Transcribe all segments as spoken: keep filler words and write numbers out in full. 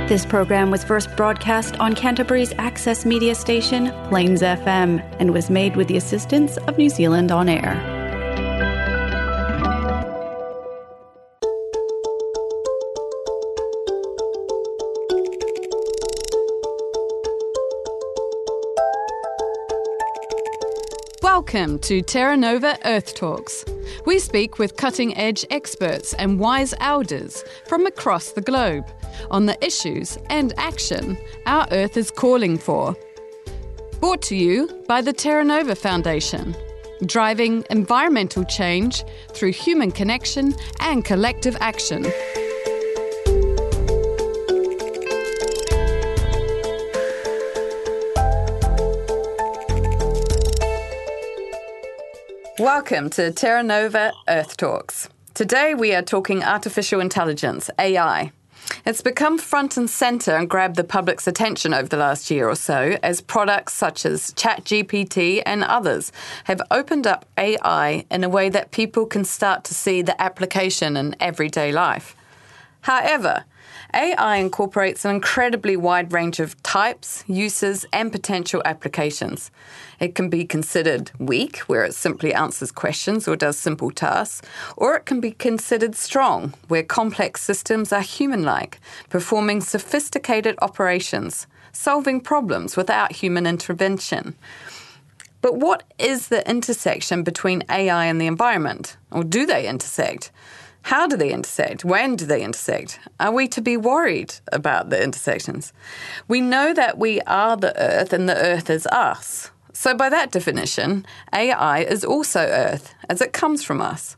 This program was first broadcast on Canterbury's access media station, Plains F M, and was made with the assistance of New Zealand On Air. Welcome to Terra Nova Earth Talks. We speak with cutting-edge experts and wise elders from across the globe on the issues and action our Earth is calling for. Brought to you by the Terra Nova Foundation, driving environmental change through human connection and collective action. Welcome to Terra Nova Earth Talks. Today we are talking artificial intelligence, A I. It's become front and centre and grabbed the public's attention over the last year or so as products such as ChatGPT and others have opened up A I in a way that people can start to see the application in everyday life. However, A I incorporates an incredibly wide range of types, uses, and potential applications. It can be considered weak, where it simply answers questions or does simple tasks, or it can be considered strong, where complex systems are human-like, performing sophisticated operations, solving problems without human intervention. But what is the intersection between A I and the environment? Or do they intersect? How do they intersect? When do they intersect? Are we to be worried about the intersections? We know that we are the Earth and the Earth is us. So by that definition, A I is also Earth, as it comes from us.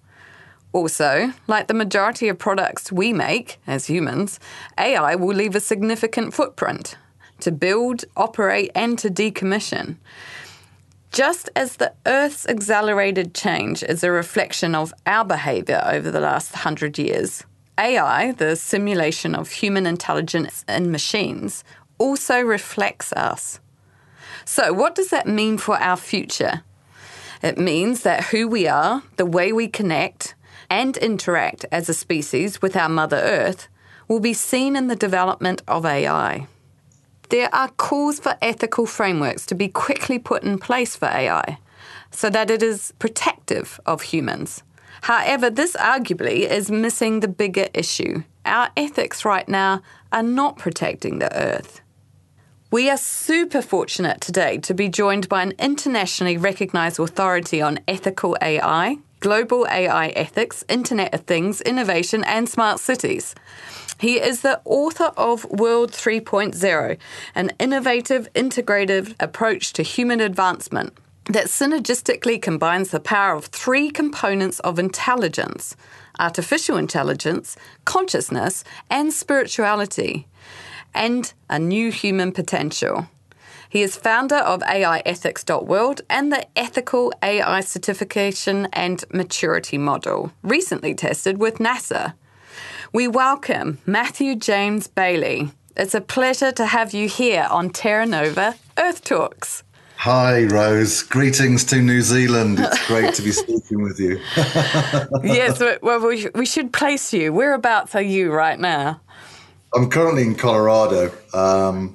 Also, like the majority of products we make as humans, A I will leave a significant footprint to build, operate, and to decommission. Just as the Earth's accelerated change is a reflection of our behaviour over the last hundred years, A I, the simulation of human intelligence in machines, also reflects us. So what does that mean for our future? It means that who we are, the way we connect and interact as a species with our Mother Earth, will be seen in the development of A I. There are calls for ethical frameworks to be quickly put in place for A I so that it is protective of humans. However, this arguably is missing the bigger issue. Our ethics right now are not protecting the Earth. We are super fortunate today to be joined by an internationally recognised authority on ethical A I, global A I ethics, Internet of Things, innovation and smart cities. He is the author of World three point oh, an innovative, integrative approach to human advancement that synergistically combines the power of three components of intelligence: artificial intelligence, consciousness, and spirituality, and a new human potential. He is founder of A I ethics dot world and the Ethical A I Certification and Maturity Model, recently tested with NASA. We welcome Matthew James Bailey. It's a pleasure to have you here on Terra Nova Earth Talks. Hi, Rose. Greetings to New Zealand. It's great to be speaking with you. Yes, well, we, we should place you. Whereabouts are you right now? I'm currently in Colorado. Um,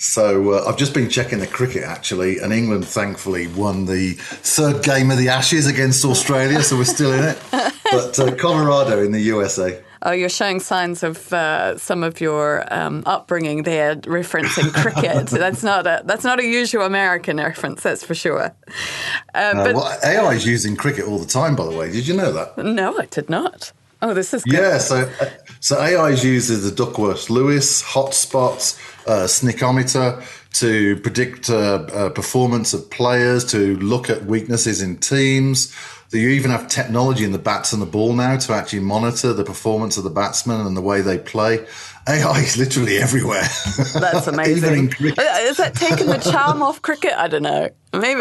so uh, I've just been checking the cricket, actually, and England, thankfully, won the third game of the Ashes against Australia, so we're still in it. But uh, Colorado in the U S A. Oh, you're showing signs of uh, some of your um, upbringing there, referencing cricket. that's not a that's not a usual American reference, that's for sure. Uh, uh, but well, A I is used in cricket all the time, by the way. Did you know that? No, I did not. Oh, this is good. Yeah, so so A I is used as the Duckworth-Lewis hotspot, uh, snickometer to predict uh, uh, performance of players, to look at weaknesses in teams. You even have technology in the bats and the ball now to actually monitor the performance of the batsmen and the way they play. A I is literally everywhere. That's amazing. Even in cricket. Is that taking the charm off cricket? I don't know. Maybe.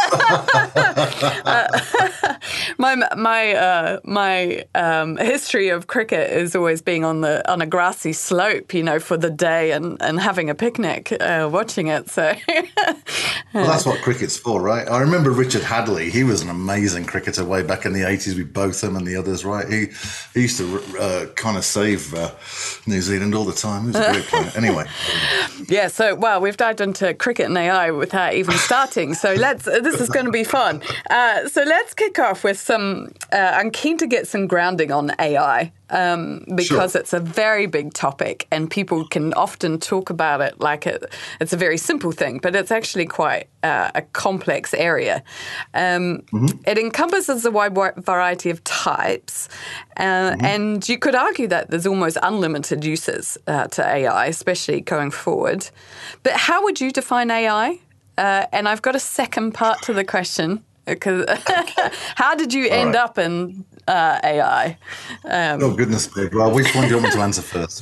uh, my my uh, my um, history of cricket is always being on the on a grassy slope, you know, for the day and, and having a picnic, uh, watching it. So, well, that's what cricket's for, right? I remember Richard Hadley. He was an amazing cricketer way back in the eighties with Botham and the others, right? He he used to uh, kind of save uh, New Zealand all the time. He was a great player. Anyway. Yeah. So, well, we've dived into cricket and A I without even starting. So let's. This is going to be fun. Uh, so let's kick off with some. Uh, I'm keen to get some grounding on A I um, because sure. It's a very big topic, and people can often talk about it like it, it's a very simple thing, but it's actually quite uh, a complex area. Um, mm-hmm. It encompasses a wide variety of types, uh, mm-hmm. and you could argue that there's almost unlimited uses uh, to A I, especially going forward. But how would you define A I? Uh, and I've got a second part to the question. Because how did you end right. up in uh, A I? Um, oh, goodness me. Well, which one do you want me to answer first?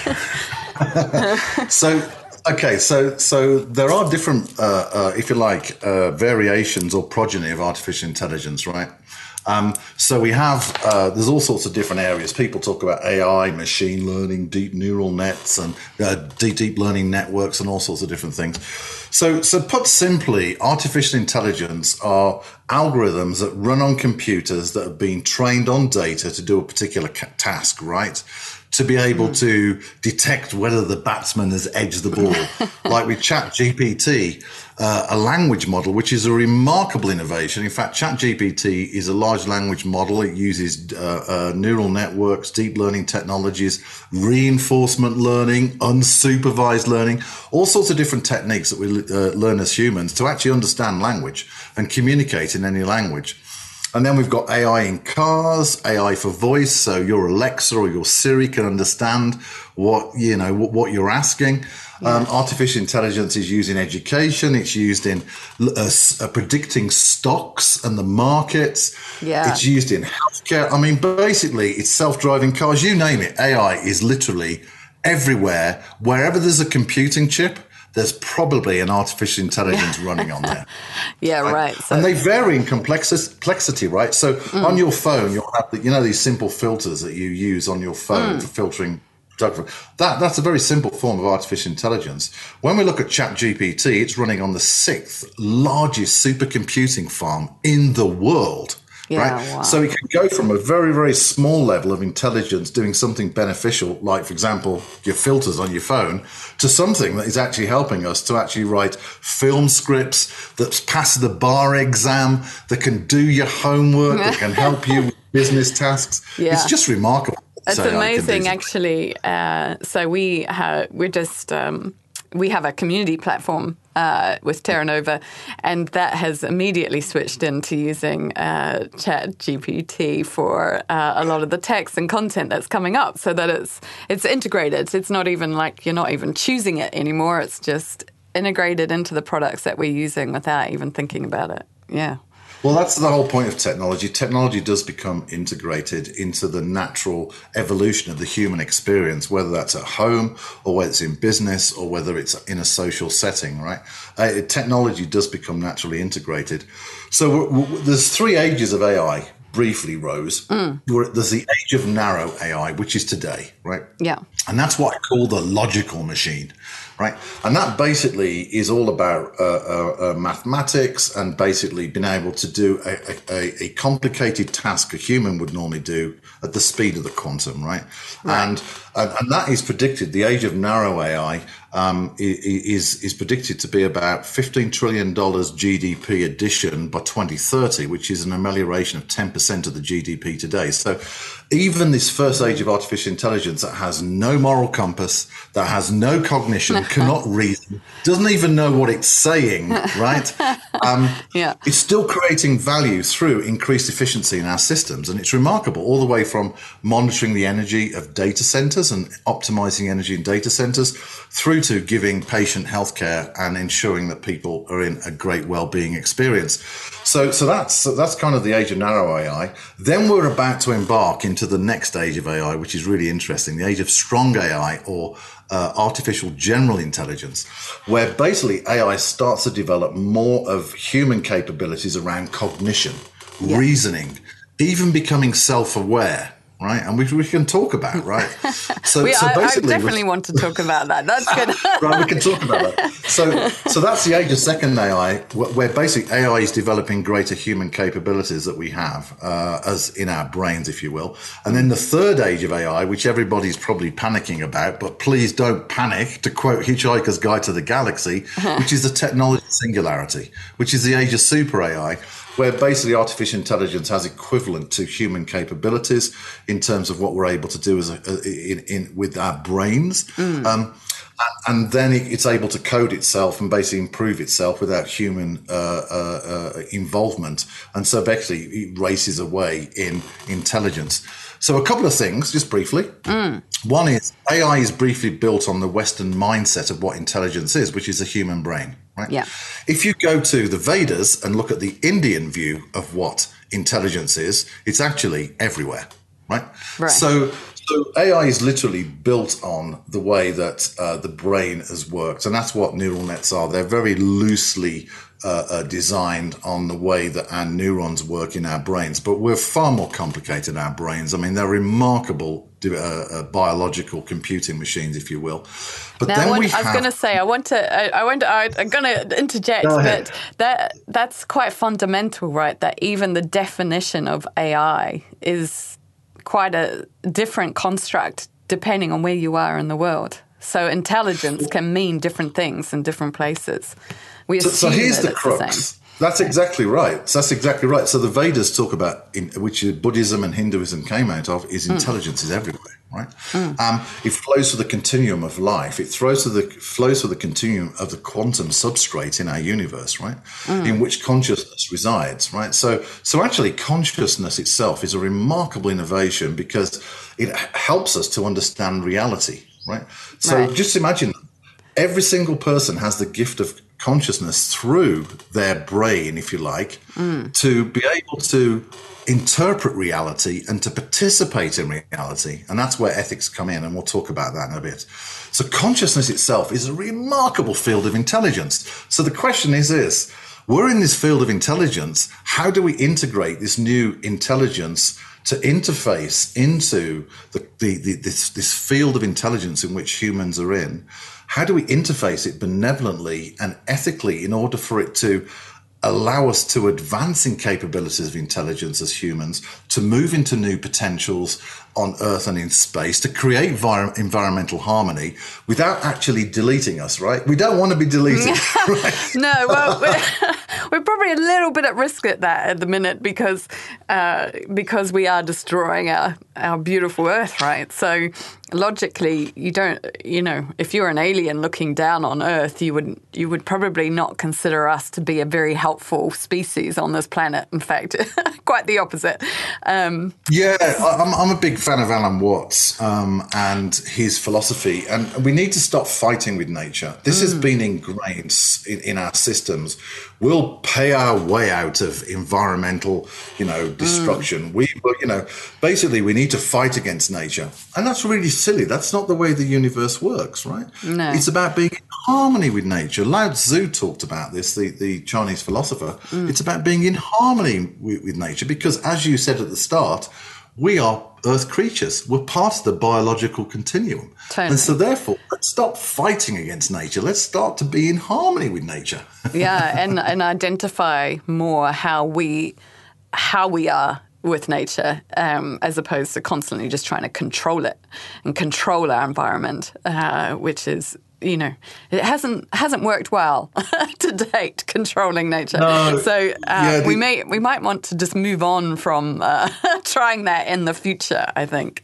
so, okay, so so there are different, uh, uh, if you like, uh, variations or progeny of artificial intelligence, right? Um, so we have, uh, there's all sorts of different areas. People talk about A I, machine learning, deep neural nets, and uh, deep, deep learning networks, and all sorts of different things. So, so put simply, artificial intelligence are algorithms that run on computers that have been trained on data to do a particular ca- task, right? To be able mm. to detect whether the batsman has edged the ball. Like with ChatGPT, uh, a language model, which is a remarkable innovation. In fact, ChatGPT is a large language model. It uses uh, uh, neural networks, deep learning technologies, reinforcement learning, unsupervised learning, all sorts of different techniques that we uh, learn as humans to actually understand language and communicate in any language. And then we've got A I in cars, A I for voice. So your Alexa or your Siri can understand what, you know, what, what you're asking. Yeah. Um, artificial intelligence is used in education. It's used in uh, uh, predicting stocks and the markets. Yeah. It's used in healthcare. I mean, basically, it's self-driving cars. You name it. A I is literally everywhere. Wherever there's a computing chip, there's probably an artificial intelligence running on there. Yeah, right. right. So, and they vary in complexity, right? So mm. on your phone, you'll have, the, you know, these simple filters that you use on your phone mm. for filtering. That, that's a very simple form of artificial intelligence. When we look at ChatGPT, it's running on the sixth largest supercomputing farm in the world. Yeah, right. Wow. So it can go from a very, very small level of intelligence doing something beneficial, like, for example, your filters on your phone, to something that is actually helping us to actually write film scripts, that's pass the bar exam, that can do your homework, that can help you with business tasks. Yeah. It's just remarkable. It's amazing, actually. Uh, so we have, we're just um, we have a community platform uh, with Terra Nova, and that has immediately switched into using uh, ChatGPT for uh, a lot of the text and content that's coming up, so that it's it's integrated. It's not even like you're not even choosing it anymore. It's just integrated into the products that we're using without even thinking about it. Yeah. Well, that's the whole point of technology. Technology does become integrated into the natural evolution of the human experience, whether that's at home or whether it's in business or whether it's in a social setting, right? Uh, technology does become naturally integrated. So w- w- there's three ages of A I, briefly, Rose. Mm. There's the age of narrow A I, which is today, right? Yeah. And that's what I call the logical machine. Right. And that basically is all about uh, uh, uh, mathematics and basically being able to do a, a, a complicated task a human would normally do at the speed of the quantum. Right. right. And, and and that is predicted. The age of narrow A I um, is is predicted to be about fifteen trillion dollars G D P addition by twenty thirty, which is an amelioration of ten percent of the G D P today. So even this first age of artificial intelligence that has no moral compass, that has no cognition, cannot reason, doesn't even know what it's saying, right? Um, yeah. It's still creating value through increased efficiency in our systems. And it's remarkable, all the way from monitoring the energy of data centers and optimizing energy in data centers through to giving patient healthcare and ensuring that people are in a great well-being experience. So So, so that's so that's kind of the age of narrow A I. Then we're about to embark into the next age of A I, which is really interesting, the age of strong A I, or uh, artificial general intelligence, where basically A I starts to develop more of human capabilities around cognition, yeah. reasoning, even becoming self-aware. Right, and we we can talk about right. So, we, so basically, I definitely want to talk about that. That's good. Right, we can talk about that. So, so that's the age of second A I, where basically A I is developing greater human capabilities that we have uh, as in our brains, if you will. And then the third age of A I, which everybody's probably panicking about, but please don't panic. To quote Hitchhiker's Guide to the Galaxy, which is the technology singularity, which is the age of super A I, where basically artificial intelligence has equivalent to human capabilities in terms of what we're able to do as a, in, in with our brains. Mm. Um, and then it's able to code itself and basically improve itself without human uh, uh, uh, involvement. And so basically it races away in intelligence. So a couple of things, just briefly. Mm. One is A I is briefly built on the Western mindset of what intelligence is, which is a human brain. Right? Yeah. If you go to the Vedas and look at the Indian view of what intelligence is, it's actually everywhere, right? Right. So, so A I is literally built on the way that uh, the brain has worked, and that's what neural nets are. They're very loosely uh, uh, designed on the way that our neurons work in our brains, but we're far more complicated in our brains. I mean, they're remarkable uh, uh, biological computing machines, if you will. But now, then I, want, we I was have... going to say, I want to, I, I want to, I, I'm going to interject, but that that's quite fundamental, right? That even the definition of A I is quite a different construct depending on where you are in the world. So intelligence can mean different things in different places. We so, assume so here's that the it's crux. the same. That's exactly right. So that's exactly right. So the Vedas talk about, in, which Buddhism and Hinduism came out of, is intelligence mm. is everywhere, right? Mm. Um, it flows through the continuum of life. It flows through the flows through the continuum of the quantum substrate in our universe, right? Mm. In which consciousness resides, right? So, so actually, consciousness itself is a remarkable innovation because it helps us to understand reality, right? So right. just imagine every single person has the gift of consciousness through their brain, if you like, mm. to be able to interpret reality and to participate in reality. And that's where ethics come in, and we'll talk about that in a bit. So consciousness itself is a remarkable field of intelligence. So the question is this: we're in this field of intelligence. How do we integrate this new intelligence to interface into the, the, the this, this field of intelligence in which humans are in? How do we interface it benevolently and ethically in order for it to allow us to advance in capabilities of intelligence as humans, to move into new potentials on Earth and in space, to create vir- environmental harmony without actually deleting us, right? We don't want to be deleted. Right? No, well, we're, we're probably a little bit at risk at that at the minute because uh, because we are destroying our, our beautiful Earth, right? So logically, you don't, you know, if you're an alien looking down on Earth, you would you would probably not consider us to be a very helpful species on this planet. In fact, quite the opposite. Um, yeah, I'm, I'm a big fan of Alan Watts um, and his philosophy, and we need to stop fighting with nature. This mm. has been ingrained in, in our systems. We'll pay our way out of environmental, you know, destruction. Mm. We, you know, basically we need to fight against nature, and that's really silly. That's not the way the universe works, right? No. It's about being in harmony with nature. Lao Tzu talked about this, the, the Chinese philosopher. Mm. It's about being in harmony with, with nature because, as you said at the start, we are Earth creatures. We're part of the biological continuum. Totally. And so therefore, let's stop fighting against nature. Let's start to be in harmony with nature. Yeah, and, and identify more how we how we are with nature, um, as opposed to constantly just trying to control it and control our environment, uh, which is, you know, it hasn't hasn't worked well to date, controlling nature. No. So uh, yeah, the, we may we might want to just move on from uh, trying that in the future, I think.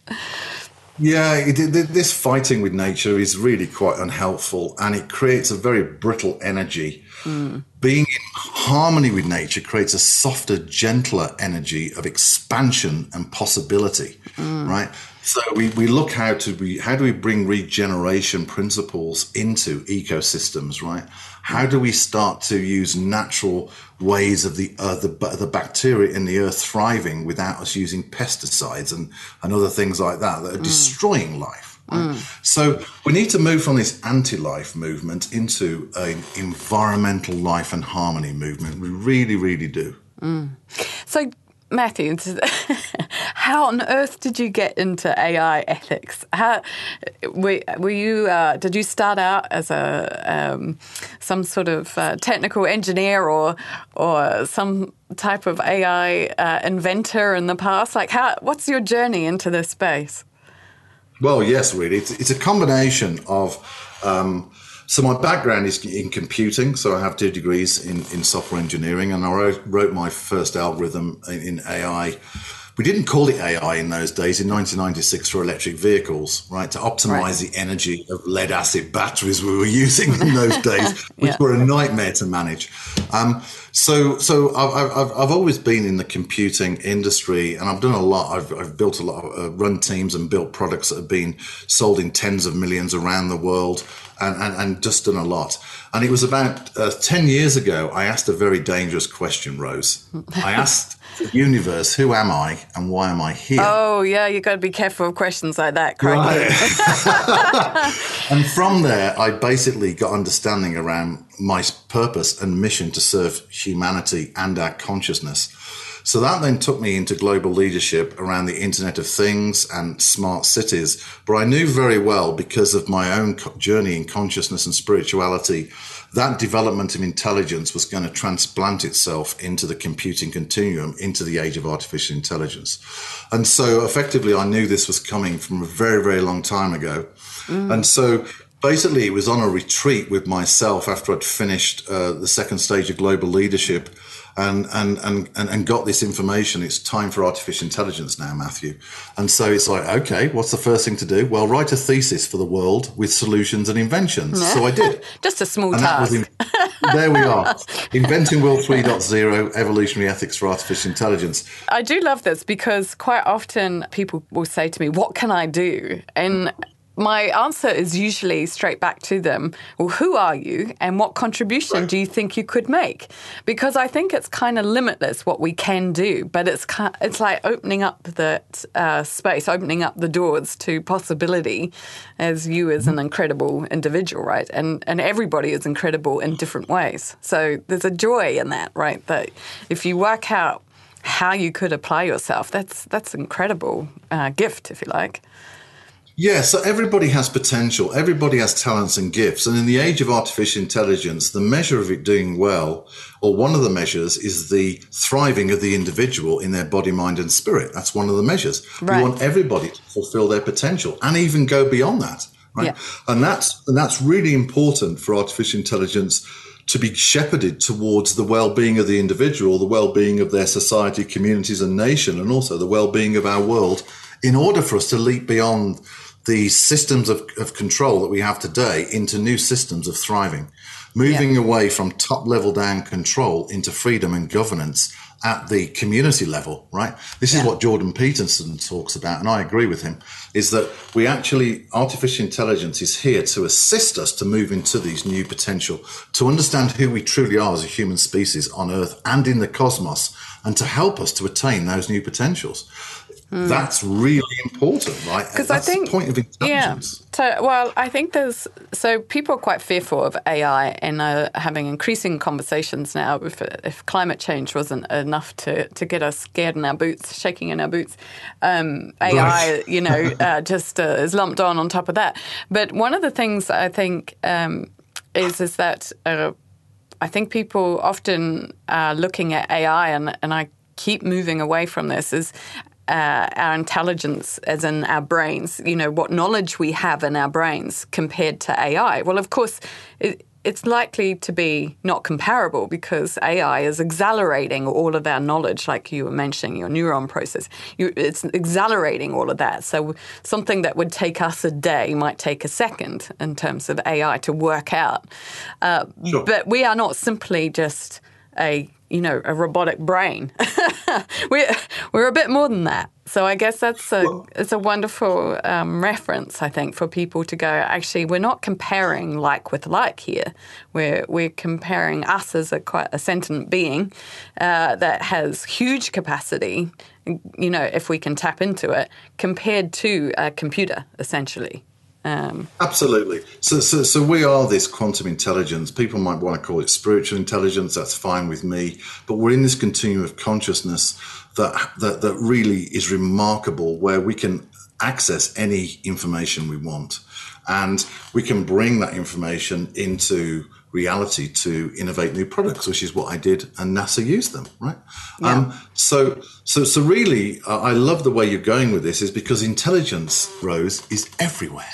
Yeah, it, it, this fighting with nature is really quite unhelpful, and it creates a very brittle energy. Mm. being in harmony with nature creates a softer, gentler energy of expansion and possibility, mm. right? So we, we look how to we how do we bring regeneration principles into ecosystems, right? How do we start to use natural ways of the uh, the, the bacteria in the earth thriving without us using pesticides and, and other things like that that are mm. destroying life? Right? Mm. So we need to move from this anti-life movement into an environmental life and harmony movement. We really, really do. Mm. So, Matthew, how on earth did you get into A I ethics? How were, were you? Uh, did you start out as a um, some sort of uh, technical engineer or or some type of A I uh, inventor in the past? Like, how? What's your journey into this space? Well, yes, really. It's, it's a combination of. Um, So my background is in computing, so I have two degrees in, in software engineering, and I wrote, wrote my first algorithm in, in A I. We didn't call it A I in those days, in nineteen ninety-six for electric vehicles, right, to optimize right. the energy of lead-acid batteries we were using in those days, which yeah. were a nightmare to manage. Um, so so I've, I've, I've always been in the computing industry, and I've done a lot. I've, I've built a lot, of, uh, run teams and built products that have been sold in tens of millions around the world. And, and, and just done a lot. And it was about uh, ten years ago, I asked a very dangerous question, Rose. I asked the universe, who am I and why am I here? Oh, yeah, you've got to be careful of questions like that, right. And from there, I basically got understanding around my purpose and mission to serve humanity and our consciousness. So that then took me into global leadership around the Internet of Things and smart cities. But I knew very well, because of my own journey in consciousness and spirituality, that development of intelligence was going to transplant itself into the computing continuum, into the age of artificial intelligence. And so effectively, I knew this was coming from a very, very long time ago. Mm. And so basically, it was on a retreat with myself after I'd finished uh, the second stage of global leadership. And, and and and got this information. It's time for artificial intelligence now, Matthew. And so it's like, okay, what's the first thing to do? Well, write a thesis for the world with solutions and inventions. Yeah. So I did. Just a small and task. That was in, there we are. Inventing World three point oh, Evolutionary Ethics for Artificial Intelligence. I do love this because quite often people will say to me, what can I do? And my answer is usually straight back to them, well, who are you and what contribution right. do you think you could make? Because I think it's kind of limitless what we can do, but it's kind of, it's like opening up the uh, space, opening up the doors to possibility as you as an incredible individual, right? And and everybody is incredible in different ways. So there's a joy in that, right? That if you work out how you could apply yourself, that's, that's an incredible uh, gift, if you like. Yeah, so everybody has potential. Everybody has talents and gifts. And in the age of artificial intelligence, the measure of it doing well, or one of the measures, is the thriving of the individual in their body, mind, and spirit. That's one of the measures. Right. We want everybody to fulfill their potential and even go beyond that. Right? Yeah. And that's and that's really important for artificial intelligence to be shepherded towards the well-being of the individual, the well-being of their society, communities, and nation, and also the well-being of our world, in order for us to leap beyond the systems of, of control that we have today into new systems of thriving, moving yeah. away from top-level down control into freedom and governance at the community level, right? This yeah. is what Jordan Peterson talks about, and I agree with him, is that we actually, artificial intelligence is here to assist us to move into these new potential, to understand who we truly are as a human species on Earth and in the cosmos, and to help us to attain those new potentials. Mm. That's really important, right? Because I think the point of intelligence. Yeah. So, well, I think there's so people are quite fearful of A I and are having increasing conversations now. If, if climate change wasn't enough to, to get us scared in our boots, shaking in our boots, um, A I, right. you know, uh, just uh, is lumped on on top of that. But one of the things I think um, is is that uh, I think people often are looking at A I, and and I keep moving away from this is. Uh, our intelligence as in our brains, you know, what knowledge we have in our brains compared to A I. Well, of course, it, it's likely to be not comparable because A I is accelerating all of our knowledge, like you were mentioning, your neuron process. You, it's accelerating all of that. So something that would take us a day might take a second in terms of A I to work out. Uh, sure. But we are not simply just a, you know, a robotic brain. we're, we're a bit more than that. So I guess that's a well, it's a wonderful um, reference, I think, for people to go, actually, we're not comparing like with like here. We're we're comparing us as a quite a sentient being uh, that has huge capacity, you know, if we can tap into it, compared to a computer, essentially. Um, Absolutely. So, so, so we are this quantum intelligence. People might want to call it spiritual intelligence. That's fine with me. But we're in this continuum of consciousness that that, that really is remarkable, where we can access any information we want, and we can bring that information into reality to innovate new products, which is what I did, and NASA used them, right? Yeah. Um, so, so, so really, uh, I love the way you're going with this, is because intelligence, Rose, is everywhere.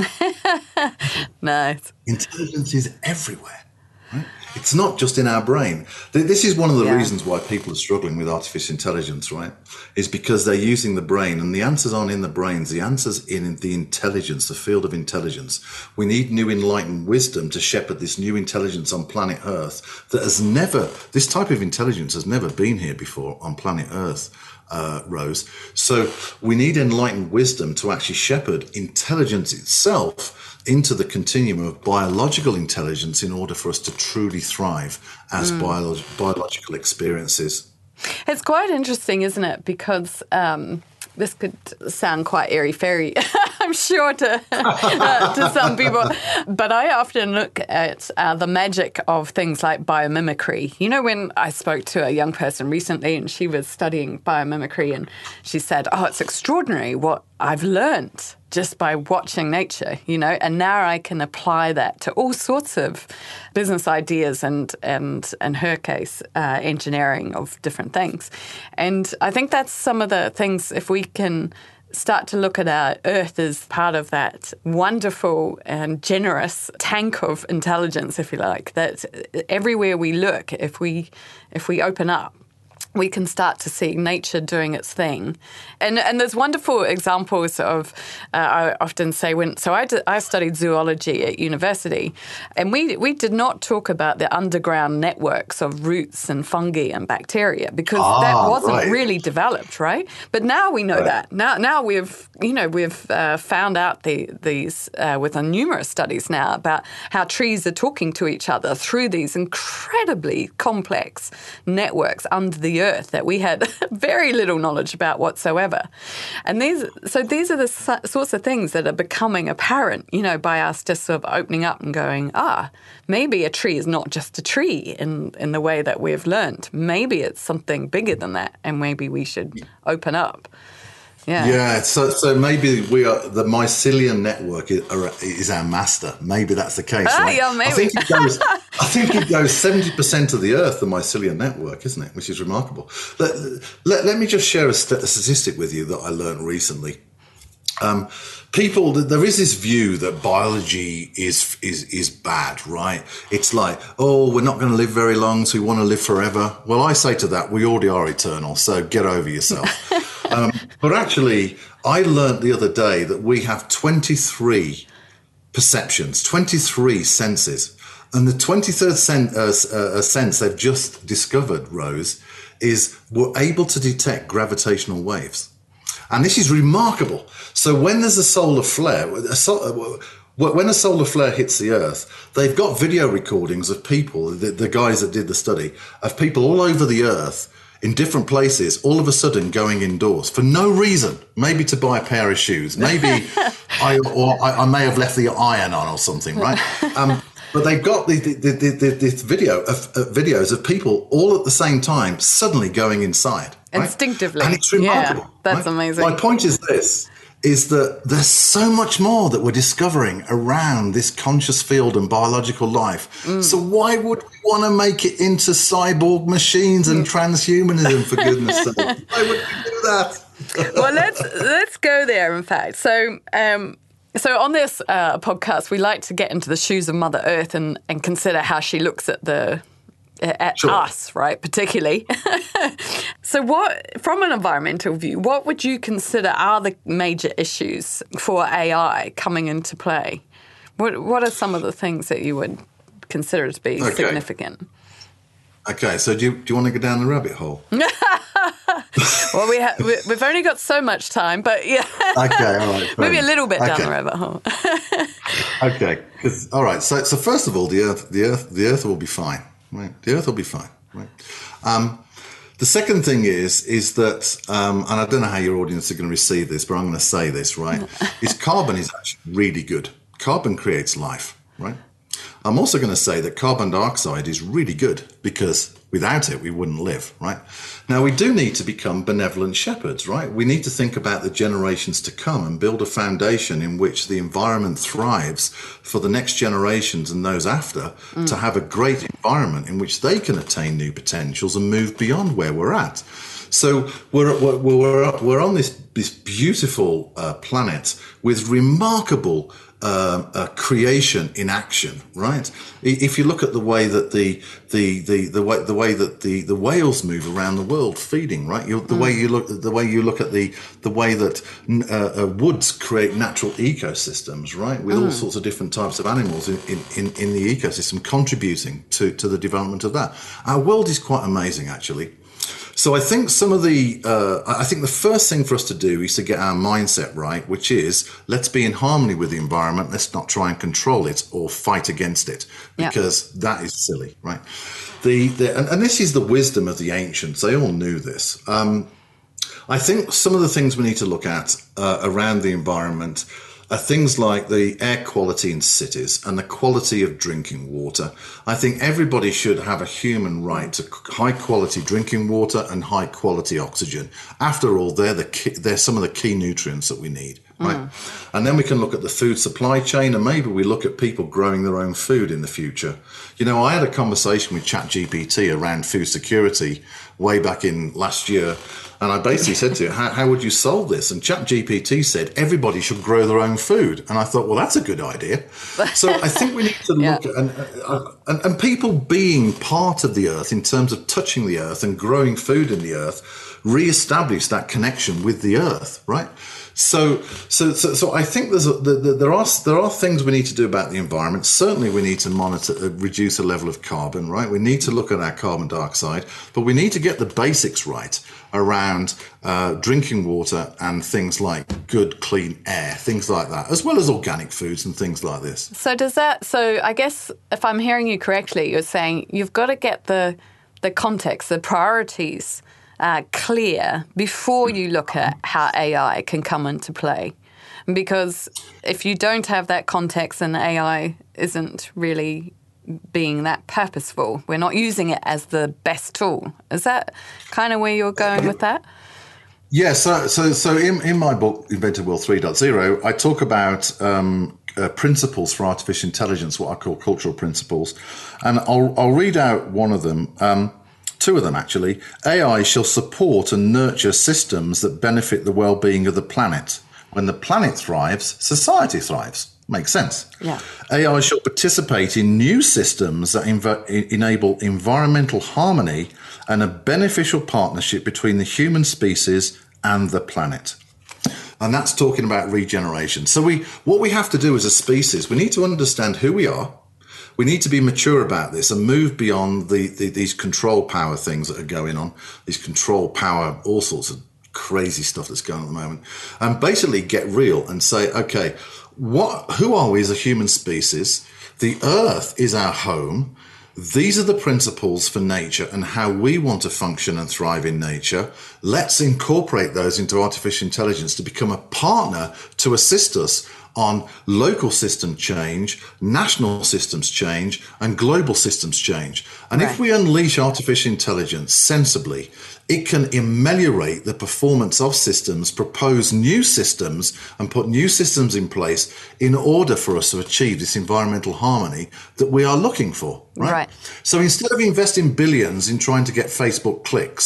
Nice. Intelligence is everywhere. Right? It's not just in our brain. This is one of the yeah. reasons why people are struggling with artificial intelligence, right? Is because they're using the brain, and the answers aren't in the brains. The answers in the intelligence, the field of intelligence. We need new enlightened wisdom to shepherd this new intelligence on planet Earth that has never, this type of intelligence has never been here before on planet Earth. Uh, Rose. So we need enlightened wisdom to actually shepherd intelligence itself into the continuum of biological intelligence in order for us to truly thrive as mm. bio- biological experiences. It's quite interesting, isn't it? Because um, this could sound quite airy-fairy, I'm sure, to uh, to some people. But I often look at uh, the magic of things like biomimicry. You know, when I spoke to a young person recently and she was studying biomimicry, and she said, oh, it's extraordinary what I've learned just by watching nature, you know, and now I can apply that to all sorts of business ideas and, and in her case, uh, engineering of different things. And I think that's some of the things, if we can start to look at our Earth as part of that wonderful and generous tank of intelligence, if you like, that everywhere we look, if we if we open up, we can start to see nature doing its thing. And and there's wonderful examples of, uh, I often say, when, so I, did, I studied zoology at university, and we, we did not talk about the underground networks of roots and fungi and bacteria, because ah, that wasn't right. really developed, right? But now we know right. that. Now now we've, you know, we've uh, found out the, these, uh, with numerous studies now, about how trees are talking to each other through these incredibly complex networks under the earth that we had very little knowledge about whatsoever. And these, so these are the sorts of things that are becoming apparent, you know, by us just sort of opening up and going, ah, maybe a tree is not just a tree in, in the way that we've learned. Maybe it's something bigger than that, and maybe we should open up. Yeah. Yeah. So, so maybe we are the mycelium network is, is our master. Maybe that's the case. Ah, right? yeah, maybe. I think it goes. I think it goes seventy percent of the Earth, the mycelium network, isn't it? Which is remarkable. Let, let, let me just share a, st- a statistic with you that I learned recently. Um, people, there is this view that biology is is is bad, right? It's like, oh, we're not going to live very long, so we want to live forever. Well, I say to that, we already are eternal, so get over yourself. um, but actually, I learned the other day that we have twenty-three perceptions, twenty-three senses, and the twenty-third sen- uh, uh, sense they've just discovered, Rose, is we're able to detect gravitational waves. And this is remarkable. So when there's a solar flare, a sol- when a solar flare hits the Earth, they've got video recordings of people, the, the guys that did the study, of people all over the Earth in different places, all of a sudden going indoors for no reason. Maybe to buy a pair of shoes. Maybe I, or I, I may have left the iron on or something, right? Um, But they've got the, the, the, the, this video of uh, videos of people all at the same time suddenly going inside. Right? Instinctively. And it's remarkable. Yeah, that's right? amazing. My point is this, is that there's so much more that we're discovering around this conscious field and biological life. Mm. So why would we want to make it into cyborg machines and transhumanism, for goodness sake? Why would we do that? Well, let's let's go there, in fact. So um, So on this uh, podcast, we like to get into the shoes of Mother Earth and, and consider how she looks at the at sure. us, right, particularly. So what, from an environmental view, what would you consider are the major issues for A I coming into play? What What are some of the things that you would consider to be okay. significant? Okay, so do you, do you want to go down the rabbit hole? Well, we ha- we've only got so much time, but yeah. Okay, all right. Maybe a little bit okay. down the rabbit hole. Okay, all right. So, so first of all, the Earth, the Earth, the Earth will be fine. Right, the Earth will be fine. Right. Um, the second thing is is that, um, and I don't know how your audience are going to receive this, but I'm going to say this. Right, is carbon is actually really good. Carbon creates life. Right. I'm also going to say that carbon dioxide is really good because without it, we wouldn't live, right? Now, we do need to become benevolent shepherds, right? We need to think about the generations to come and build a foundation in which the environment thrives for the next generations and those after mm. to have a great environment in which they can attain new potentials and move beyond where we're at. So we're we're we're, we're on this this beautiful uh, planet with remarkable uh, uh, creation in action, right? If you look at the way that the the the the way the way that the, the whales move around the world feeding, right? You, the mm. way you look the way you look at the the way that uh, uh, woods create natural ecosystems, right? With mm. all sorts of different types of animals in, in, in, in the ecosystem contributing to, to the development of that. Our world is quite amazing, actually. So I think some of the, uh, I think the first thing for us to do is to get our mindset right, which is let's be in harmony with the environment. Let's not try and control it or fight against it, because yeah. that is silly, right? The, the and, and this is the wisdom of the ancients. They all knew this. Um, I think some of the things we need to look at uh, around the environment are things like the air quality in cities and the quality of drinking water. I think everybody should have a human right to high quality drinking water and high quality oxygen. After all, they're the key, they're some of the key nutrients that we need, right? Mm. And then we can look at the food supply chain, and maybe we look at people growing their own food in the future. You know, I had a conversation with ChatGPT around food security way back in last year. And I basically said to it, how, how would you solve this? And ChatGPT said, everybody should grow their own food. And I thought, well, that's a good idea. So I think we need to yeah. look at, and, uh, and, and people being part of the earth in terms of touching the earth and growing food in the earth, re-establish that connection with the earth, right? So, so, so, so I think there's a, the, the, there are there are things we need to do about the environment. Certainly, we need to monitor, uh, reduce the level of carbon, right? We need to look at our carbon dioxide, but we need to get the basics right around uh, drinking water and things like good, clean air, things like that, as well as organic foods and things like this. So, does that? So, I guess if I'm hearing you correctly, you're saying you've got to get the the context, the priorities. Uh, clear before you look at how A I can come into play. Because if you don't have that context, then A I isn't really being that purposeful. We're not using it as the best tool. Is that kind of where you're going with that? Yeah, so so, so in, in my book, Invented World three point oh, I talk about um, uh, principles for artificial intelligence, what I call cultural principles. And I'll, I'll read out one of them. Um, Two of them, actually. A I shall support and nurture systems that benefit the well-being of the planet. When the planet thrives, society thrives. Makes sense. Yeah. A I shall participate in new systems that inv- enable environmental harmony and a beneficial partnership between the human species and the planet. And that's talking about regeneration. So we, what we have to do as a species, we need to understand who we are. We need to be mature about this and move beyond the, the these control power things that are going on, these control power, all sorts of crazy stuff that's going on at the moment, and basically get real and say, okay, what? Who are we as a human species? The earth is our home. These are the principles for nature and how we want to function and thrive in nature. Let's incorporate those into artificial intelligence to become a partner to assist us on local system change, national systems change, and global systems change. And right. if we unleash artificial intelligence sensibly, it can ameliorate the performance of systems, propose new systems, and put new systems in place in order for us to achieve this environmental harmony that we are looking for. Right? Right. So instead of investing billions in trying to get Facebook clicks,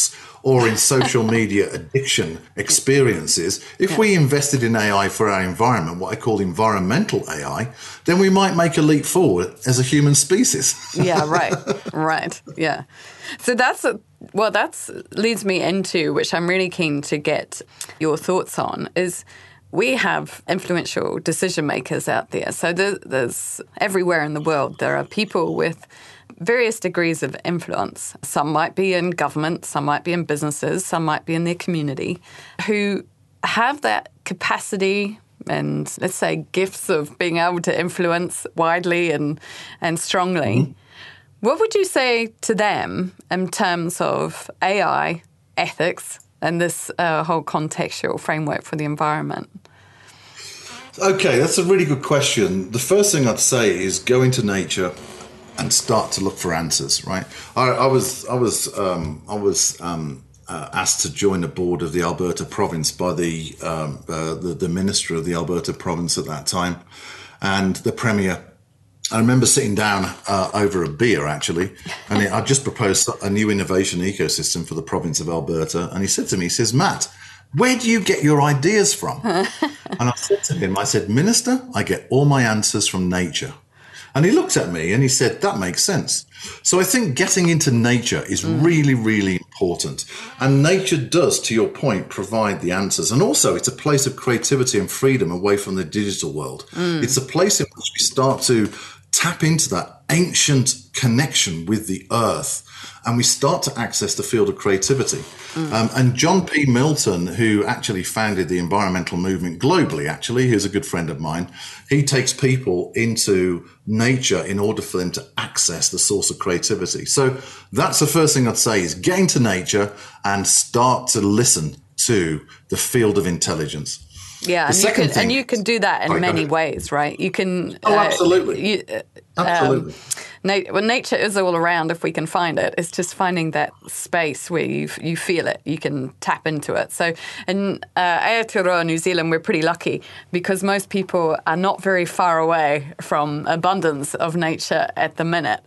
or in social media addiction experiences. If yeah. we invested in A I for our environment, what I call environmental A I, then we might make a leap forward as a human species. Yeah, right, right, yeah. So that's, a, well, that's leads me into, which I'm really keen to get your thoughts on, is we have influential decision makers out there. So there's, there's everywhere in the world, there are people with various degrees of influence. Some might be in government, some might be in businesses, some might be in their community, who have that capacity and, let's say, gifts of being able to influence widely and, and strongly. Mm-hmm. What would you say to them in terms of A I, ethics, and this uh, whole contextual framework for the environment? Okay, that's a really good question. The first thing I'd say is go into nature and start to look for answers. Right? I, I was I was um, I was um, uh, asked to join the board of the Alberta province by the, um, uh, the the minister of the Alberta province at that time, and the premier. I remember sitting down uh, over a beer, actually, and I just proposed a new innovation ecosystem for the province of Alberta. And he said to me, he says, Matt, where do you get your ideas from? And I said to him, I said, Minister, I get all my answers from nature. And he looked at me and he said, that makes sense. So I think getting into nature is mm. really, really important. And nature does, to your point, provide the answers. And also it's a place of creativity and freedom away from the digital world. Mm. It's a place in which we start to tap into that ancient connection with the earth, and we start to access the field of creativity. Mm. Um, and John P. Milton, who actually founded the environmental movement globally, actually, who's a good friend of mine, he takes people into nature in order for them to access the source of creativity. So that's the first thing I'd say is get into nature and start to listen to the field of intelligence. Yeah, and you, can, thing, and you can do that in many ways, right? You can. Oh, absolutely. Uh, you, uh, absolutely. Um, na- well, nature is all around if we can find it. It's just finding that space where you you feel it, you can tap into it. So in uh, Aotearoa, New Zealand, we're pretty lucky because most people are not very far away from abundance of nature at the minute.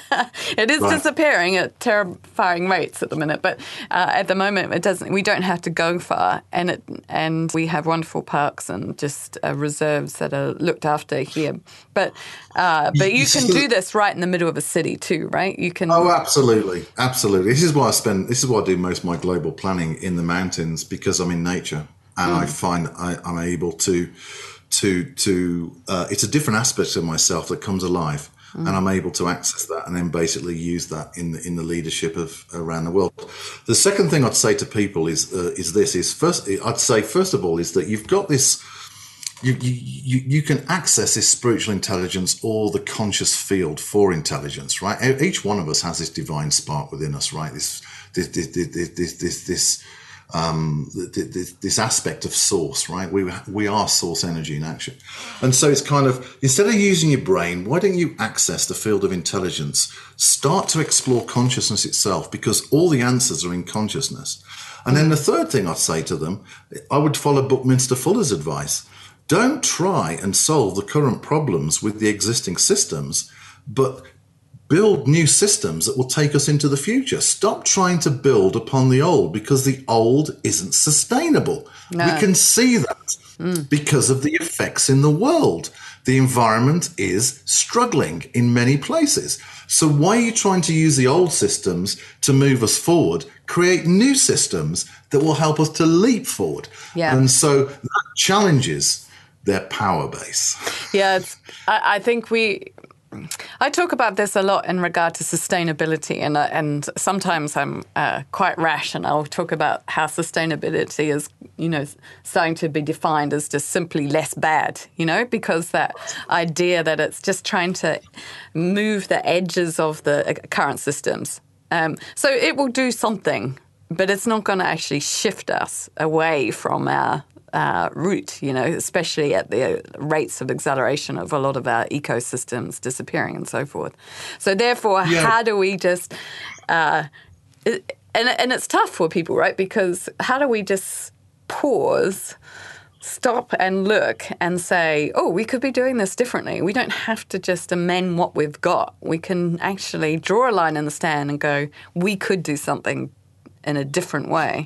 It is right. disappearing at terrifying rates at the minute, but uh, at the moment it doesn't. We don't have to go far, and it and we have wonderful parks and just uh, reserves that are looked after here. But uh, but you can do this right in the middle of a city too, right? You can. Oh, absolutely, absolutely. This is why I spend. This is why I do most of my global planning in the mountains, because I'm in nature and mm. I find I, I'm able to to to. Uh, it's a different aspect of myself that comes alive. Mm. And I'm able to access that and then basically use that in the, in the leadership of around the world. The second thing I'd say to people is uh, is this is first I'd say first of all is that you've got this you you you can access this spiritual intelligence or the conscious field for intelligence, right? Each one of us has this divine spark within us, right? This this this this this this, this Um, this, this aspect of source, right? We we are source energy in action. And so it's kind of, instead of using your brain, why don't you access the field of intelligence? Start to explore consciousness itself, because all the answers are in consciousness. And then the third thing I'd say to them, I would follow Buckminster Fuller's advice. Don't try and solve the current problems with the existing systems, but build new systems that will take us into the future. Stop trying to build upon the old, because the old isn't sustainable. No. We can see that mm. because of the effects in the world. The environment is struggling in many places. So why are you trying to use the old systems to move us forward? Create new systems that will help us to leap forward. Yeah. And so that challenges their power base. Yeah, it's, I, I think we... I talk about this a lot in regard to sustainability, and uh, and sometimes I'm uh, quite rash, and I'll talk about how sustainability is, you know, starting to be defined as just simply less bad, you know, because that idea that it's just trying to move the edges of the current systems. Um, so it will do something, but it's not going to actually shift us away from our Uh, route, you know, especially at the rates of acceleration of a lot of our ecosystems disappearing and so forth. So therefore, yeah. how do we just, uh, it, and, and it's tough for people, right? Because how do we just pause, stop and look and say, oh, we could be doing this differently. We don't have to just amend what we've got. We can actually draw a line in the sand and go, we could do something in a different way.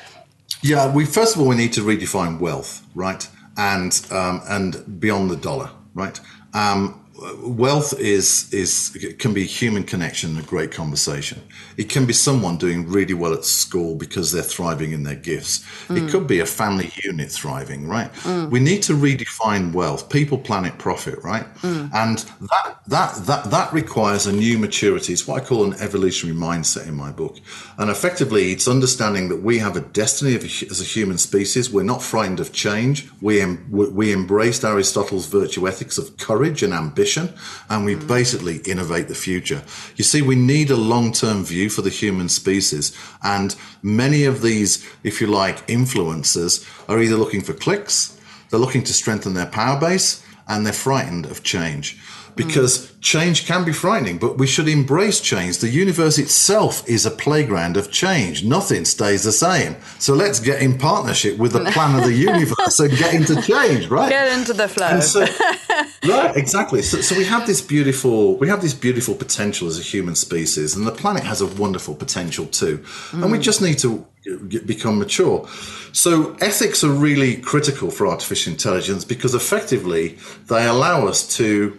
Yeah, we first of all we need to redefine wealth, right, and um, and beyond the dollar, right. Um, Wealth is is can be human connection and a great conversation. It can be someone doing really well at school because they're thriving in their gifts. Mm. It could be a family unit thriving, right? Mm. We need to redefine wealth, people, planet, profit, right? Mm. And that that that that requires a new maturity. It's what I call an evolutionary mindset in my book. And effectively, it's understanding that we have a destiny of, as a human species. We're not frightened of change. We em, we embraced Aristotle's virtue ethics of courage and ambition. And we basically innovate the future. You see, we need a long-term view for the human species. And many of these, if you like, influencers are either looking for clicks, they're looking to strengthen their power base, and they're frightened of change. Because mm. change can be frightening, but we should embrace change. The universe itself is a playground of change. Nothing stays the same. So let's get in partnership with the plan of the universe and get into change, right? Get into the flow. So, right, exactly. So, so we have this beautiful, we have this beautiful potential as a human species, and the planet has a wonderful potential too. Mm. And we just need to become mature. So ethics are really critical for artificial intelligence because effectively they allow us to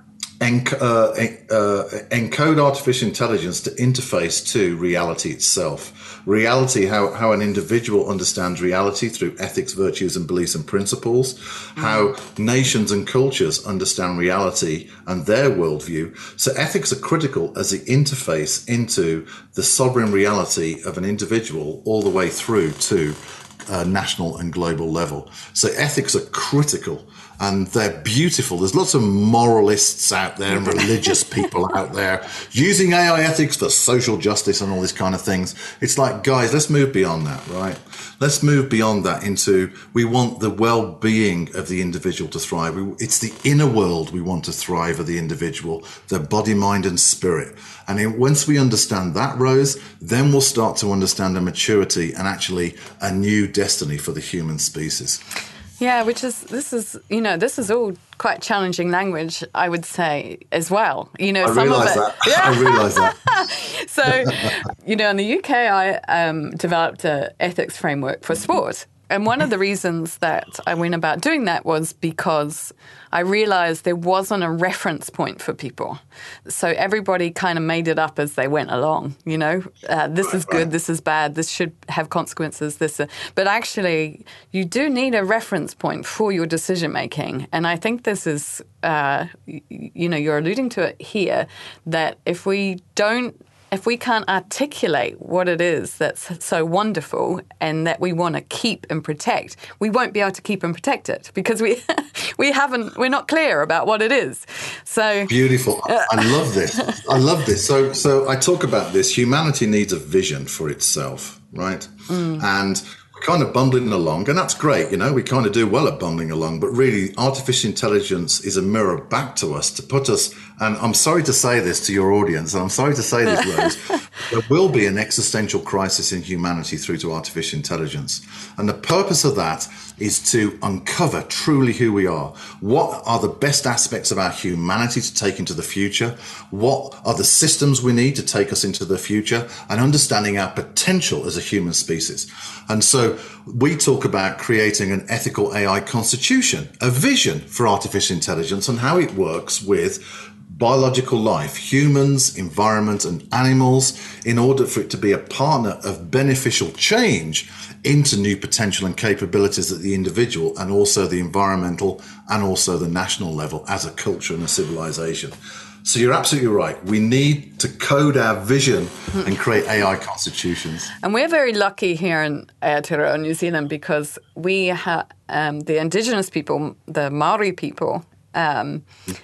Enc- uh, uh, encode artificial intelligence to interface to reality itself. Reality, how, how an individual understands reality through ethics, virtues, and beliefs and principles, mm. how nations and cultures understand reality and their worldview. So ethics are critical as the interface into the sovereign reality of an individual all the way through to uh, national and global level. So ethics are critical. And they're beautiful. There's lots of moralists out there and religious people out there using A I ethics for social justice and all these kind of things. It's like, guys, let's move beyond that, right? Let's move beyond that into, we want the well-being of the individual to thrive. It's the inner world we want to thrive of the individual, their body, mind, and spirit. And it, once we understand that, Rose, then we'll start to understand a maturity and actually a new destiny for the human species. Yeah, which is, this is, you know, this is all quite challenging language, I would say, as well. You know, I some realise of it, that. Yeah. I realise that. So, you know, in the U K, I um, developed an ethics framework for sport. And one of the reasons that I went about doing that was because I realized there wasn't a reference point for people. So everybody kind of made it up as they went along, you know. Uh, this is good, this is bad, this should have consequences, this. Uh, but actually, you do need a reference point for your decision making. And I think this is, uh, you, you know, you're alluding to it here, that if we don't If we can't articulate what it is that's so wonderful and that we want to keep and protect, we won't be able to keep and protect it because we we haven't we're not clear about what it is. So beautiful. I, I love this. I love this. So so I talk about this. Humanity needs a vision for itself, right? Mm. And we're kind of bumbling along, and that's great. You know, we kind of do well at bumbling along, but really, artificial intelligence is a mirror back to us to put us. And I'm sorry to say this to your audience, and I'm sorry to say this, Rose, there will be an existential crisis in humanity through to artificial intelligence. And the purpose of that is to uncover truly who we are. What are the best aspects of our humanity to take into the future? What are the systems we need to take us into the future? And understanding our potential as a human species. And so we talk about creating an ethical A I constitution, a vision for artificial intelligence and how it works with biological life, humans, environment, and animals, in order for it to be a partner of beneficial change into new potential and capabilities at the individual and also the environmental and also the national level as a culture and a civilization. So you're absolutely right. We need to code our vision and create A I constitutions. And we're very lucky here in Aotearoa, New Zealand, because we have um, the indigenous people, the Maori people, um,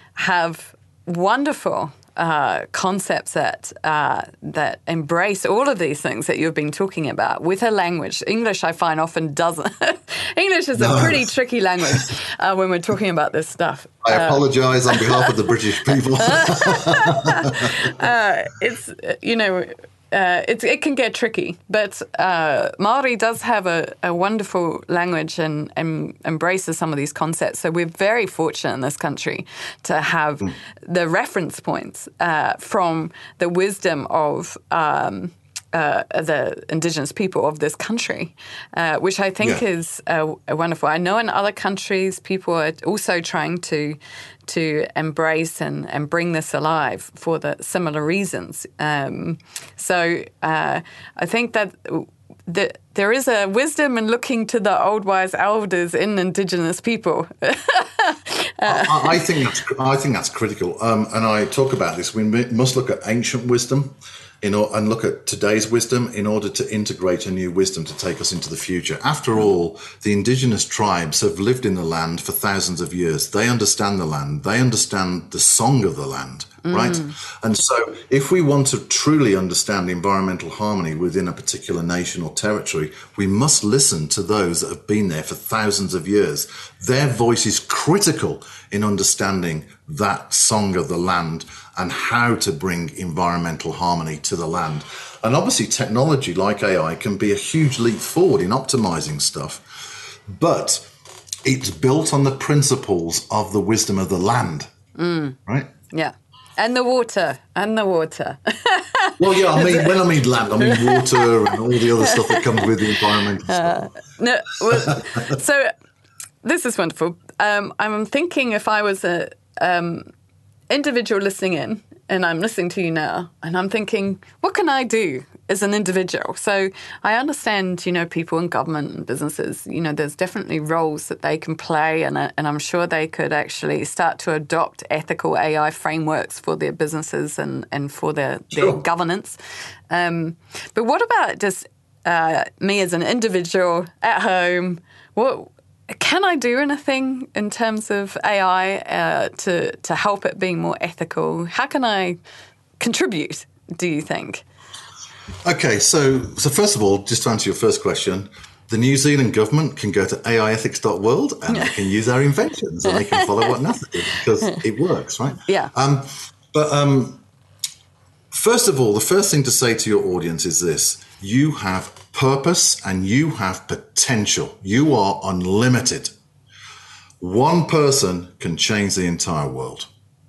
have wonderful uh, concepts that uh, that embrace all of these things that you've been talking about with a language. English, I find, often doesn't. English is no. a pretty tricky language uh, when we're talking about this stuff. I uh, apologise on behalf of the British people. uh, it's, you know... Uh, it, it can get tricky, but uh, Māori does have a, a wonderful language and, and embraces some of these concepts. So we're very fortunate in this country to have mm. the reference points uh, from the wisdom of um, uh, the indigenous people of this country, uh, which I think yeah. is uh, wonderful. I know in other countries people are also trying to to embrace and, and bring this alive for the similar reasons. Um, so uh, I think that the, there is a wisdom in looking to the old wise elders in indigenous people. uh, I, I think that's I think that's critical, um, and I talk about this. We must look at ancient wisdom, in or, and look at today's wisdom in order to integrate a new wisdom to take us into the future. After all, the indigenous tribes have lived in the land for thousands of years. They understand the land. They understand the song of the land, mm. right? And so if we want to truly understand environmental harmony within a particular nation or territory, we must listen to those that have been there for thousands of years. Their voice is critical in understanding that song of the land and how to bring environmental harmony to the land. And obviously technology like A I can be a huge leap forward in optimizing stuff, but it's built on the principles of the wisdom of the land, mm. right? Yeah. And the water, and the water. Well, yeah, I mean, when I mean land, I mean water and all the other stuff that comes with the environmental uh, stuff. No, well, so this is wonderful. Um, I'm thinking if I was a um, individual listening in, and I'm listening to you now, and I'm thinking, what can I do as an individual? So I understand, you know, people in government and businesses, you know, there's definitely roles that they can play, and, and I'm sure they could actually start to adopt ethical A I frameworks for their businesses and, and for their, sure. their governance. Um, but what about just uh, me as an individual at home? What Can I do anything in terms of A I uh, to to help it being more ethical? How can I contribute, do you think? Okay, so so first of all, just to answer your first question, the New Zealand government can go to A I ethics dot world and they can use our inventions and they can follow what NASA did because it works, right? Yeah. Um, but um, first of all, the first thing to say to your audience is this. You have purpose and you have potential. You are unlimited. One person can change the entire world.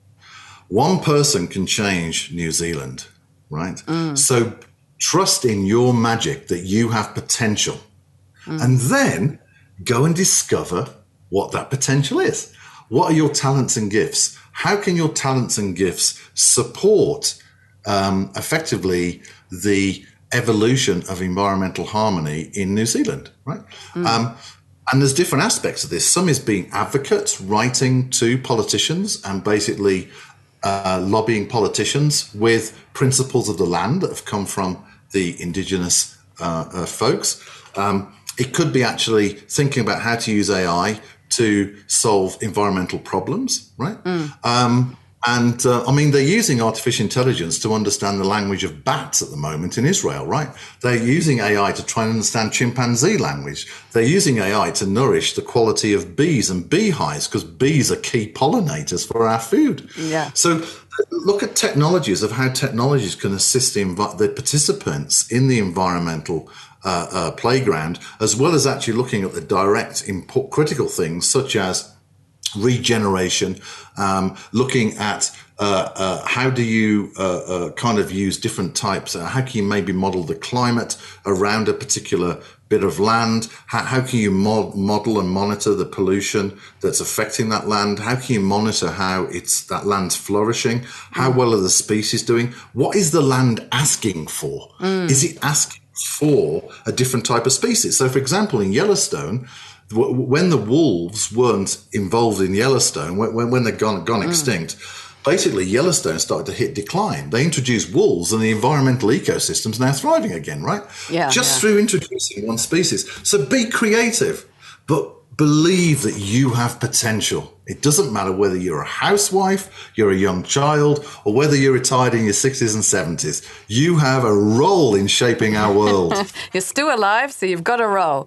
One person can change New Zealand, right? Mm. So trust in your magic that you have potential. Mm. And then go and discover what that potential is. What are your talents and gifts? How can your talents and gifts support um, effectively the evolution of environmental harmony in New Zealand, right? Mm. Um, and there's different aspects of this. Some is being advocates, writing to politicians and basically uh, lobbying politicians with principles of the land that have come from the indigenous uh, uh, folks. Um, it could be actually thinking about how to use A I to solve environmental problems, right? Mm. Um, And, uh, I mean, they're using artificial intelligence to understand the language of bats at the moment in Israel, right? They're using A I to try and understand chimpanzee language. They're using A I to nourish the quality of bees and beehives because bees are key pollinators for our food. Yeah. So look at technologies of how technologies can assist the, env- the participants in the environmental uh, uh, playground, as well as actually looking at the direct import- critical things such as regeneration, um, looking at uh, uh, how do you uh, uh, kind of use different types, uh, how can you maybe model the climate around a particular bit of land, how, how can you mo- model and monitor the pollution that's affecting that land, how can you monitor how it's that land's flourishing, how well are the species doing, what is the land asking for? Mm. Is it asking for a different type of species? So for example, in Yellowstone, when the wolves weren't involved in Yellowstone, when, when they'd gone, gone mm. extinct, basically Yellowstone started to hit decline. They introduced wolves and the environmental ecosystem's now thriving again, right? Yeah, Just yeah. through introducing one species. So be creative, but believe that you have potential. It doesn't matter whether you're a housewife, you're a young child, or whether you're retired in your sixties and seventies. You have a role in shaping our world. You're still alive, so you've got a role.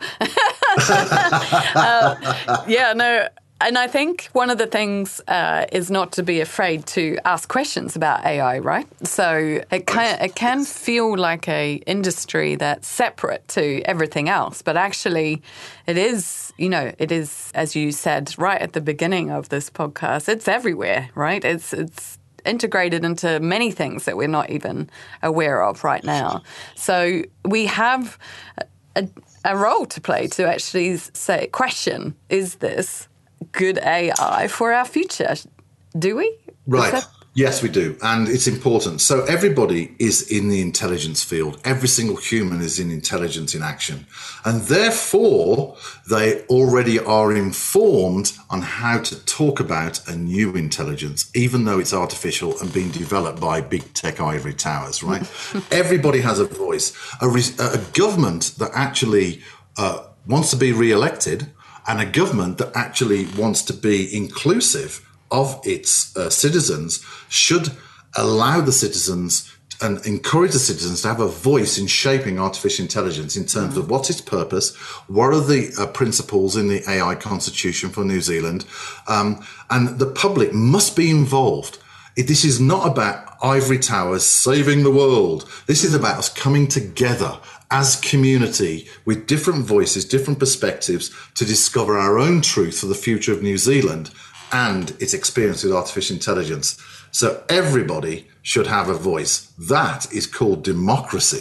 uh, yeah, no, and I think one of the things uh, is not to be afraid to ask questions about A I, right? So it can, it can feel like a industry that's separate to everything else, but actually it is, you know, it is, as you said right at the beginning of this podcast, it's everywhere, right? It's it's integrated into many things that we're not even aware of right now. So we have a, a role to play to actually say, question, is this good A I for our future? Do we? Right. That- Yes, we do. And it's important. So everybody is in the intelligence field. Every single human is in intelligence in action. And therefore, they already are informed on how to talk about a new intelligence, even though it's artificial and being developed by big tech ivory towers, right? Everybody has a voice. A, re- a government that actually uh, wants to be re-elected and a government that actually wants to be inclusive of its uh, citizens should allow the citizens and encourage the citizens to have a voice in shaping artificial intelligence in terms mm. of what's its purpose, what are the uh, principles in the A I constitution for New Zealand, um, and the public must be involved. It, this is not about ivory towers saving the world. This is about us coming together as community with different voices, different perspectives to discover our own truth for the future of New Zealand and its experience with artificial intelligence. So everybody should have a voice. That is called democracy.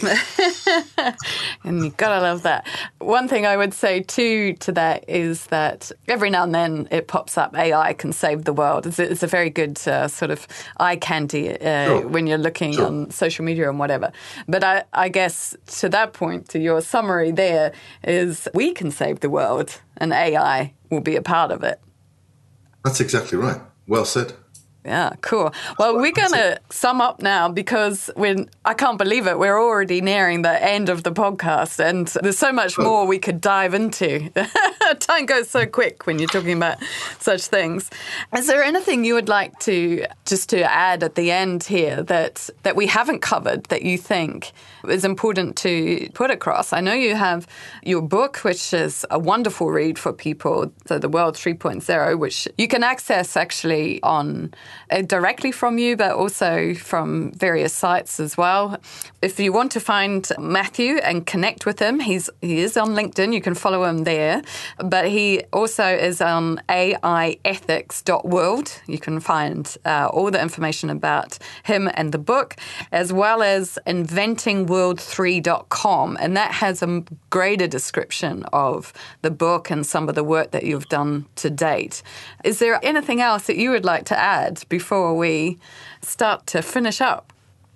And you've got to love that. One thing I would say too to that is that every now and then it pops up, A I can save the world. It's a, it's a very good uh, sort of eye candy uh, sure. when you're looking sure. on social media and whatever. But I, I guess to that point, to your summary there, is we can save the world and A I will be a part of it. That's exactly right. Well said. Yeah, cool. Well, we're going to sum up now because we're, I can't believe it. We're already nearing the end of the podcast and there's so much more we could dive into. Time goes so quick when you're talking about such things. Is there anything you would like to just to add at the end here that, that we haven't covered that you think is important to put across? I know you have your book, which is a wonderful read for people, so The World three point oh, which you can access actually on uh, directly from you, but also from various sites as well. If you want to find Matthew and connect with him, he's he is on LinkedIn. You can follow him there. But he also is on A I ethics dot world. You can find uh, all the information about him and the book, as well as inventing world three dot com. And that has a greater description of the book and some of the work that you've done to date. Is there anything else that you would like to add before we start to finish up?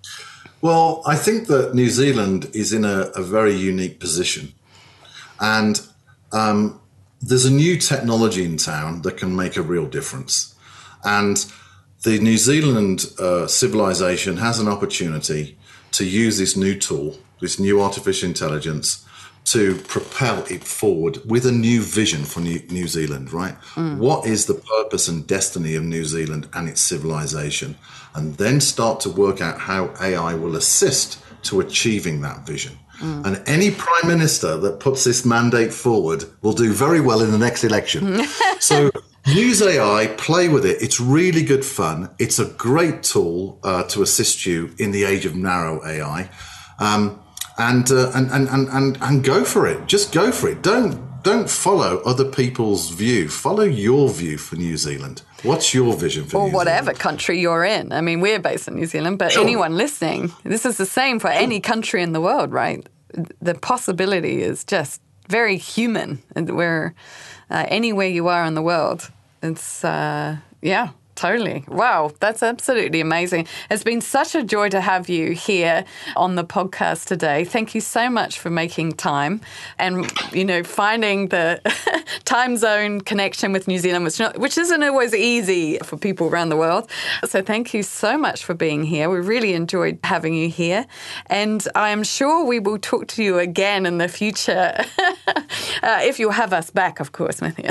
Well, I think that New Zealand is in a, a very unique position. And um, there's a new technology in town that can make a real difference. And the New Zealand uh, civilization has an opportunity to use this new tool, this new artificial intelligence, to propel it forward with a new vision for New, New Zealand, right? Mm. What is the purpose and destiny of New Zealand and its civilization? And then start to work out how A I will assist to achieving that vision. Mm. And any prime minister that puts this mandate forward will do very well in the next election. So use A I, play with it. It's really good fun. It's a great tool uh, to assist you in the age of narrow A I. Um, and, uh, and, and, and, and, and go for it. Just go for it. Don't, don't follow other people's view. Follow your view for New Zealand. What's your vision for New Zealand? Or whatever country you're in. I mean, we're based in New Zealand, but sure. anyone listening, this is the same for any country in the world, right? The possibility is just very human. And where uh, anywhere you are in the world, it's, uh, yeah. Totally. Wow, that's absolutely amazing. It's been such a joy to have you here on the podcast today. Thank you so much for making time and, you know, finding the time zone connection with New Zealand, which, not, which isn't always easy for people around the world. So thank you so much for being here. We really enjoyed having you here. And I am sure we will talk to you again in the future, uh, if you'll have us back, of course, Matthew.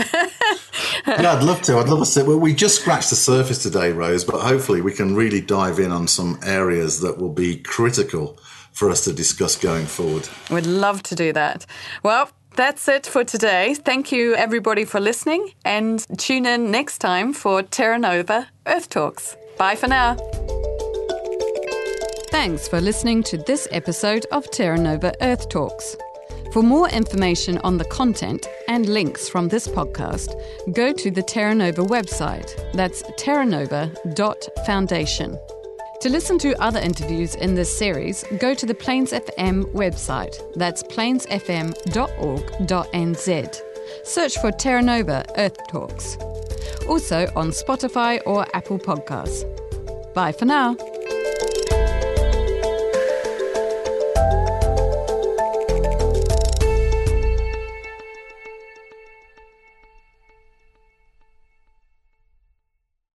Yeah, I'd love to. I'd love to say, well, we just scratched the surface today, Rose, but hopefully we can really dive in on some areas that will be critical for us to discuss going forward. We'd love to do that. Well, that's it for today. Thank you, everybody, for listening, and tune in next time for Terra Nova Earth Talks. Bye for now. Thanks for listening to this episode of Terra Nova Earth Talks. For more information on the content and links from this podcast, go to the Terra Nova website. That's terra nova dot foundation. To listen to other interviews in this series, go to the Plains F M website. That's plains f m dot org dot n z. Search for Terra Nova Earth Talks. Also on Spotify or Apple Podcasts. Bye for now.